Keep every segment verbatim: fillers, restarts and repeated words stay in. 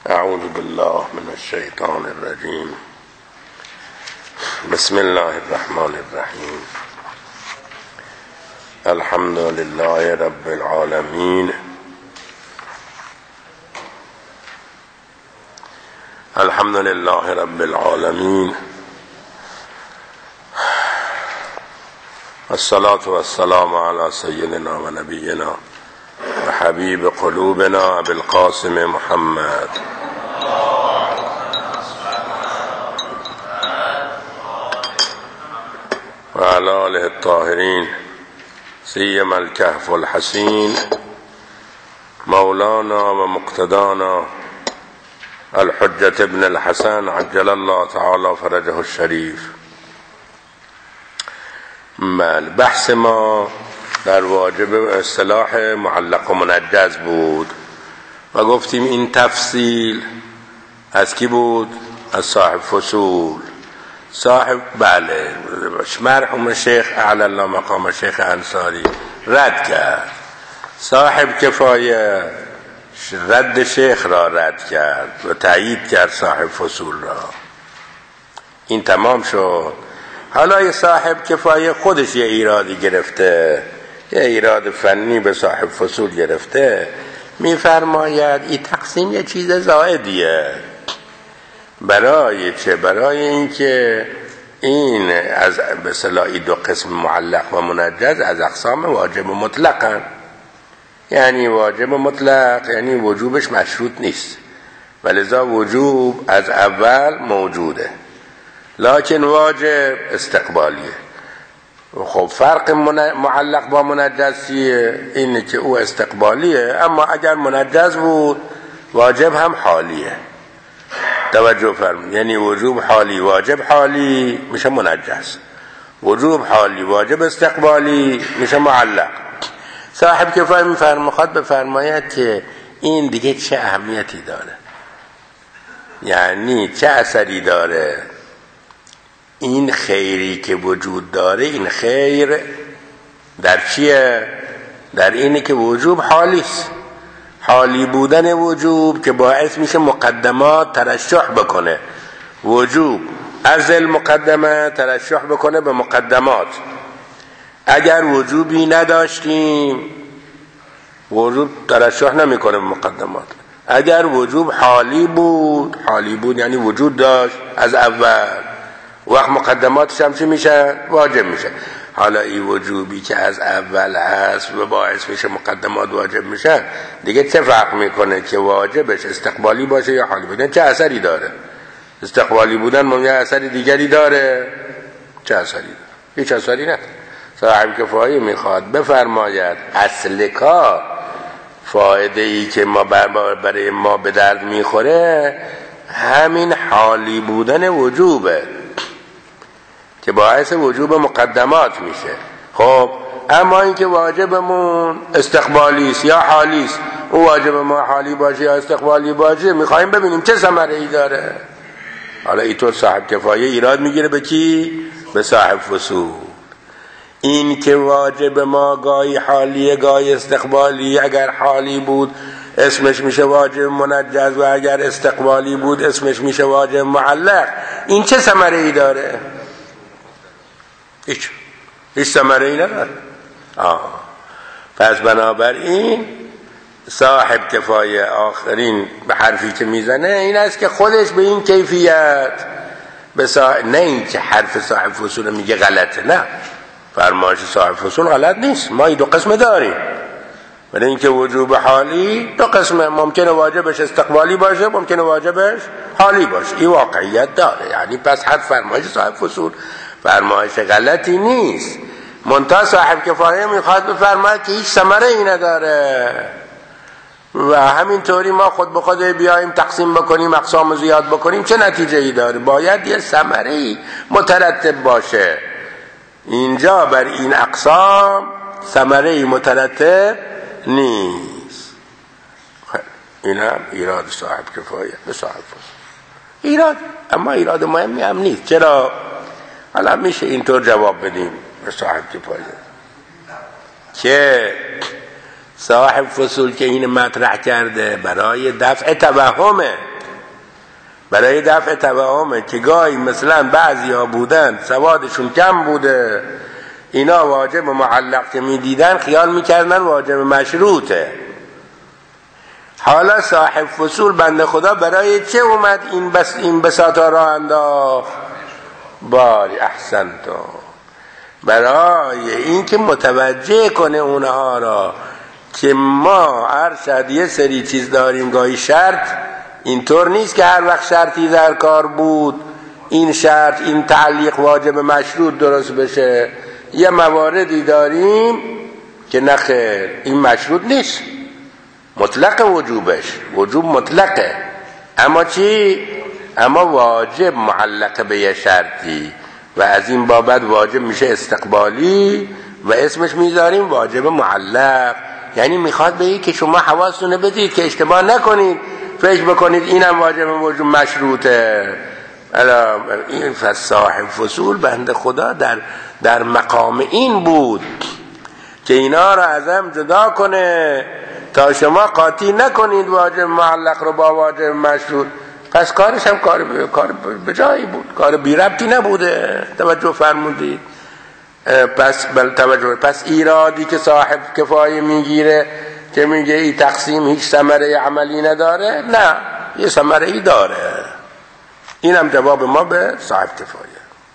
اعوذ بالله من الشیطان الرجیم. بسم الله الرحمن الرحیم. الحمد لله رب العالمین. الحمد لله رب العالمین. الصلاة والسلام على سيدنا ونبينا وحبيب قلوبنا أبي القاسم محمد وعلى آله الطاهرين سيما الكهف الحسين مولانا ومقتدانا الحجة ابن الحسن عجل الله تعالى فرجه الشريف. بحث ما در واجب اصطلاح معلق و منجز بود و گفتیم این تفصیل از کی بود؟ از صاحب فصول. صاحب بله مرحوم شیخ اعلی الله مقام شیخ انصاری رد کرد. صاحب کفایه رد شیخ را رد کرد و تایید کرد صاحب فصول را. این تمام شد. حالا یه صاحب کفایه خودش یه ایرادی گرفته، یه ایراد فنی به صاحب فصول گرفته، میفرماید این تقسیم یه چیز زائدیه. برای چه؟ برای اینکه این از به اصطلاح دو قسم معلق و منجز از اقسام واجب مطلقن. یعنی واجب مطلق یعنی وجوبش مشروط نیست، ولذا وجوب از اول موجوده، لکن واجب استقبالیه. خب فرق معلق با منجز چیه؟ اینه که او استقبالیه، اما اگر منجز بود واجب هم حالیه. توجه فرمایید. یعنی وجوب حالی واجب حالی میشه منجز، وجوب حالی واجب استقبالی میشه معلق. صاحب کفایه میفرماید بفرماید که این دیگه چه اهمیتی داره، یعنی چه اثری داره. این خیری که وجود داره، این خیر در چیه؟ در اینه که وجوب حالیست. حالی بودن وجوب که باعث میشه مقدمات ترشح بکنه. وجوب از المقدمه ترشح بکنه به مقدمات. اگر وجوبی نداشتیم وجوب ترشح نمیکنه به مقدمات. اگر وجوب حالی بود، حالی بود یعنی وجود داشت از اول، وقت مقدماتش هم چی میشه؟ واجب میشه. حالا این وجوبی که از اول هست و باعث میشه مقدمات واجب میشن، دیگه چه فرق میکنه که واجبش استقبالی باشه یا حالی بودن؟ چه اثری داره؟ استقبالی بودن ممکنه اثر دیگری داره؟ چه اثری داره؟ هیچ اثری نداره. صاحب کفایه میخواد بفرماید اصل کار، فایده ای که ما برای ما به درد میخوره همین حالی بودن وجوبه که باعث وجوب مقدمات میشه. خب اما اینکه واجبمون استقبالیست یا حالیست، او واجب ما حالی باشه یا استقبالی باشه، میخوایم ببینیم چه ثمره ای داره. حالا اینطور صاحب کفایه ایراد میگیره به کی؟ به صاحب فصول. این که واجب ما گاهی حالیه گاهی استقبالی، اگر حالی بود اسمش میشه واجب منجز و اگر استقبالی بود اسمش میشه واجب معلق. این چه ثمره ای داره؟ هیچ هیچ ثمره ای نداره. آه. پس بنابراین صاحب کفایه آخرین به حرفی که میزنه این است که خودش به این کیفیت به صاحب... نه این که حرف صاحب فصول میگه غلطه، نه، فرمایش صاحب فصول غلط نیست. ما این دو قسم داریم، ولی اینکه وجوب حالی دو قسمه، ممکنه واجبش استقبالی باشه، ممکنه واجبش حالی باشه. این واقعیت داره. یعنی پس حد فرمایش صاحب فصول فرمایش غلطی نیست، منتها صاحب کفایه میخواد بفرماید که هیچ ثمره ای نداره و همینطوری ما خود به خود بیایم تقسیم بکنیم اقسام زیاد بکنیم چه نتیجه ای داره؟ باید یه ثمره ای مترتب باشه. اینجا بر این اقسام ثمره ای مترتب نیست. این هم ایراد صاحب کفایه به صاحب فصول ایراد، اما ایراد مهمی هم نیست. چرا؟ حالا میشه اینطور جواب بدیم به صاحب کفایه که صاحب فصول که این مطرح کرده برای دفع توهمه برای دفع توهمه که گاهی مثلا بعضی ها بودن سوادشون کم بوده، اینا واجب معلق که میدیدن خیال میکردن واجب مشروطه. حالا صاحب فصول بنده خدا برای چه اومد این بس این بساطا را انداخت؟ باری احسن تو، برای این که متوجه کنه اونها را که ما ارشد یه سری چیز داریم، گاهی شرط اینطور نیست که هر وقت شرطی در کار بود این شرط این تعلیق واجب مشروط درست بشه. یه مواردی داریم که نخیر این مشروط نیست، مطلق وجوبش، وجوب مطلقه، اما چی؟ اما واجب معلق به یه شرطی و از این بابت واجب میشه استقبالی و اسمش میذاریم واجب معلق. یعنی میخواد بگه که شما حواستونه بدید که اشتباه نکنید فکر بکنید اینم واجب وجوب مشروطه. این صاحب فصول بنده خدا در در مقام این بود که اینا را از هم جدا کنه تا شما قاطی نکنید واجب معلق رو با واجب مشروط. پس کارش هم کار کار به جایی بود، کار بی ربطی نبوده. توجه فرمودید؟ پس بل توجه پس ایرادی که صاحب کفایه میگیره که میگه این تقسیم هیچ ثمره عملی نداره، نه یه ثمره ای داره. اینم جواب ما به صاحب کفایه.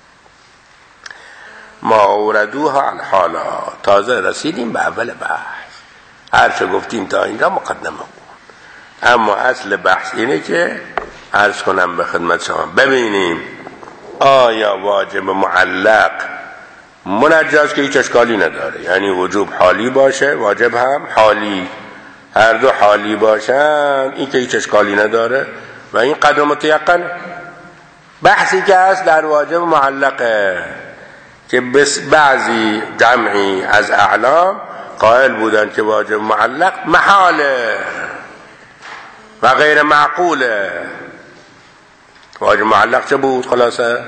ما اوردوها الحالا، تازه رسیدیم به اول بحث. هر چه گفتیم تا اینجا مقدمه بود، اما اصل بحث اینه که عرض کنم به خدمت شما ببینیم آیا واجب معلق منجز که هیچ اشکالی نداره، یعنی وجوب حالی باشه واجب هم حالی، هر دو حالی باشن این که هیچ اشکالی نداره و این قدر متیقن. بحثی که هست در واجب معلقه که بس بعضی جمعی از اعلام قائل بودن که واجب معلق محاله و غیر معقوله. واجب معلق چه بود خلاصه؟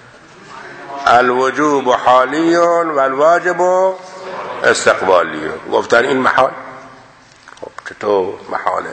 الوجوب حالی و الواجب استقبالی. گفتن این محال. خب چطور محاله؟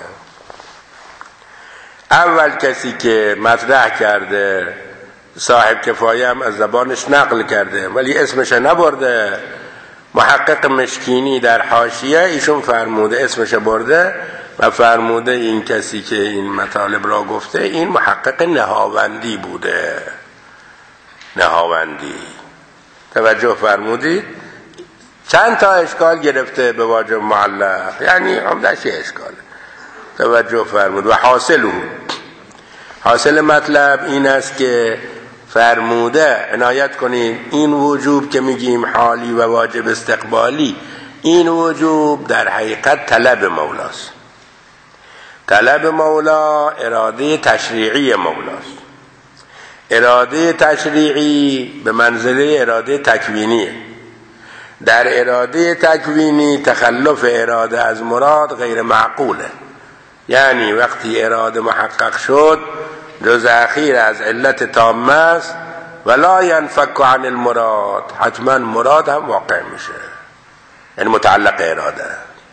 اول کسی که مطرح کرده صاحب کفایه هم از زبانش نقل کرده ولی اسمش نبرده، محقق مشکینی در حاشیه ایشون فرموده اسمش برده و فرموده این کسی که این مطالب را گفته این محقق نهاوندی بوده. نهاوندی توجه فرمودید؟ چند تا اشکال گرفته به واجب معلق، یعنی عمده‌اش اشکال. توجه فرمود و حاصله، حاصل مطلب این است که فرموده عنایت کنید این وجوب که میگیم حالی و واجب استقبالی، این وجوب در حقیقت طلب مولاست. طلب مولا اراده تشریعی مولاست. اراده تشریعی به منزله اراده تکوینیه. در اراده تکوینی تخلف اراده از مراد غیر معقوله، یعنی وقتی اراده محقق شد جز اخیر از علت تامه است ولا ينفك عن المراد، حتما مراد هم واقع میشه، یعنی متعلق اراده.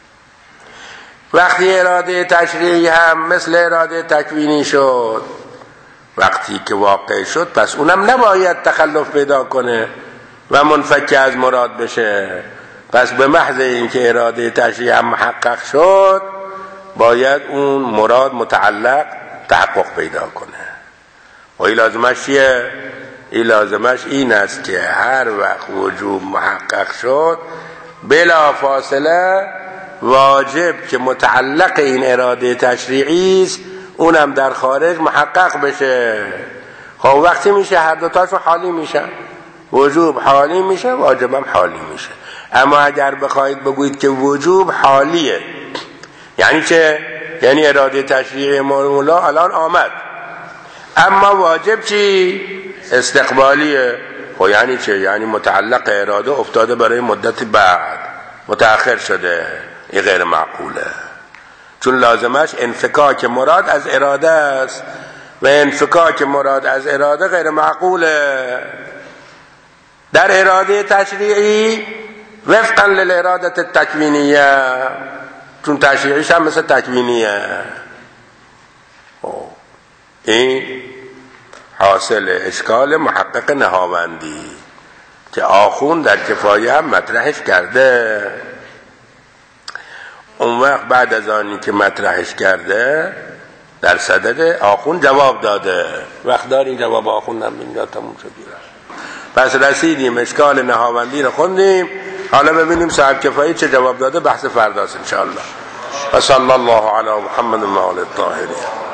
وقتی اراده تشریعی هم مثل اراده تکوینی شد، وقتی که واقع شد پس اونم نباید تخلف پیدا کنه و منفک از مراد بشه. پس به محض اینکه اراده تشریعی هم محقق شد باید اون مراد متعلق تحقق پیدا کنه. و این لازمش چیه؟ این لازمش این است که هر وقت وجوب محقق شد بلا فاصله واجب که متعلق این اراده تشریعی است اونم در خارج محقق بشه. خب وقتی میشه هر دوتاشون حالی میشن، وجوب حالی میشه واجبم حالی میشه. اما اگر بخواید بگویید که وجوب حالیه یعنی چه؟ یعنی اراده تشریعی مولا الان آمد اما واجب چی؟ استقبالیه. خب یعنی چه؟ یعنی متعلق اراده افتاده برای مدت بعد، متأخر شده. این غیر معقوله، چون لازمش انفکاک مراد از اراده است و انفکاک مراد از اراده غیر معقوله. در اراده تشریعی وفقا للاراده التکوینیه، چون تشریعیش هم مثل تکوینیه. این حاصل اشکال محقق نهاوندی که آخوند در کفایه هم مطرحش کرده. اون وقت بعد از آنی که مطرحش کرده در صدد آخوند جواب داده. وقت داریم جواب آخوند هم اینجا تموم شد. پس رسیدیم اشکال نهاوندی رو خوندیم، حالا ببینیم صاحب کفایه چه جواب داده. بحث فرداست انشاءالله. و صلی الله علی محمد و آله الطاهرین.